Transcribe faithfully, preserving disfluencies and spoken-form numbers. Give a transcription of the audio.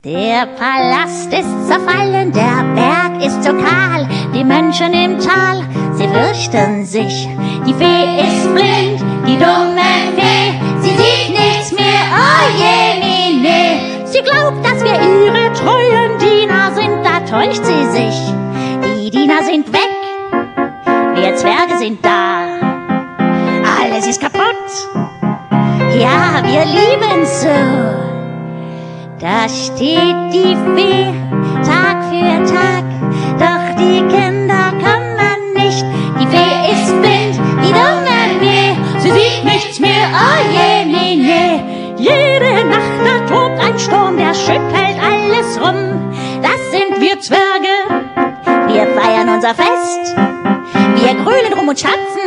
Der Palast ist zerfallen, der Berg ist so kahl, die Menschen im Tal, sie fürchten sich. Die Fee ist blind, die dumme Fee, sie sieht nichts mehr, oh je, mine. Sie glaubt, dass wir ihre treuen Diener sind, da täuscht sie sich. Die Diener sind weg, wir Zwerge sind da. Alles ist kaputt, ja, wir lieben's so. Da steht die Fee Tag für Tag, doch die Kinder kommen nicht. Die Fee ist blind, die dumme Fee, sie sieht nichts mehr, oh je, nee, nee. Jede Nacht da tobt ein Sturm, der schüttelt alles rum. Das sind wir Zwerge, wir feiern unser Fest. Wir grölen rum und schanzen